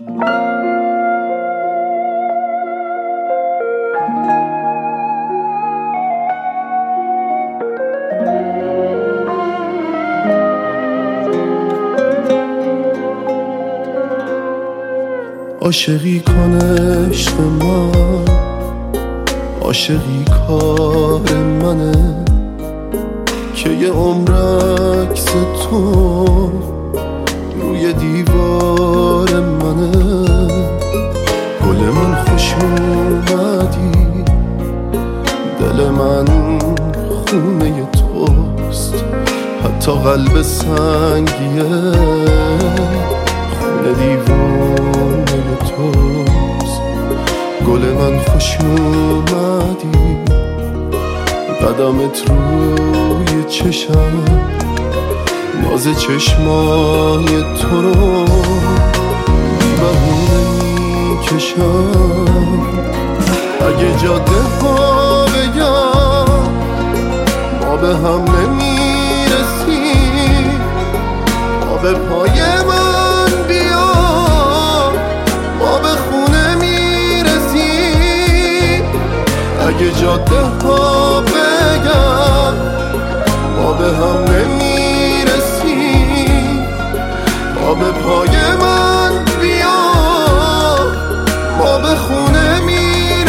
عاشقی کن عشق من، عاشقی کار منه که یه عمر عکس تو روی دیوار منه. گل من خوش اومدی، دل من خونه توست، حتی قلب سنگیه خونه دیوانه توست. گل من خوش اومدی، قدمت روی چشم، ناز چشمای تو رو بی بهونه میکشم. اگه جاده ها بگم ما به هم نمیرسیم، ما به پای من بیا ما به خونه میرسیم. اگه جاده ها بگم ما به هم نمیرسیم، ما به پای من بیا ما به خونه میرسیم.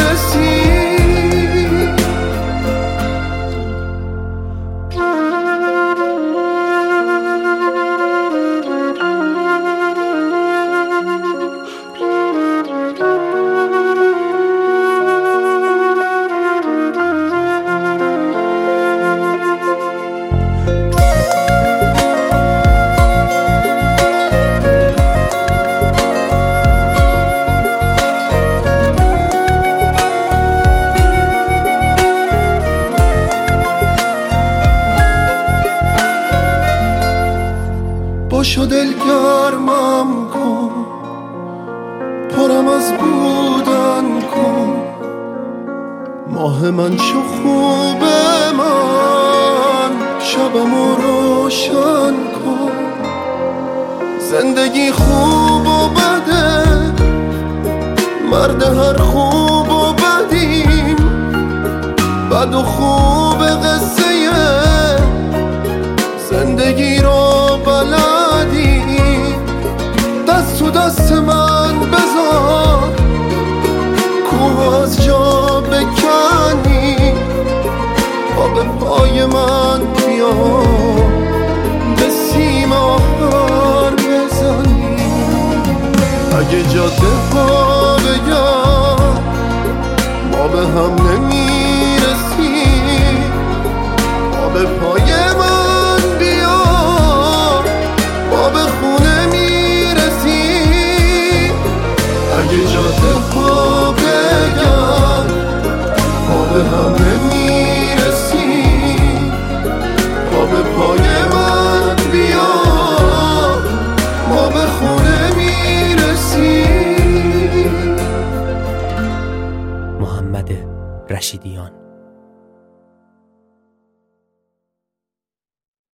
باشو دلگرمم کن، پرم از بودن کن، ماه من شو خوب من، شبمو روشن کن. زندگی خوب و بده، مرد هر خوب و بدیم، بد و خوب قصه زندگی رو بلدی. دست تو دست من بذار، کوه از جا بکنی، پا به پای من بیا به سیم آخر بزنی. اگه جاده ها بگم ما به هم نمیرسیم، ما به پای من بیا ما به خونه میرسیم. اگه جاده ها بگم ما به هم نمیرسیم، ما به پای من بیا ما به خونه میرسیم. محمد رشیدیان.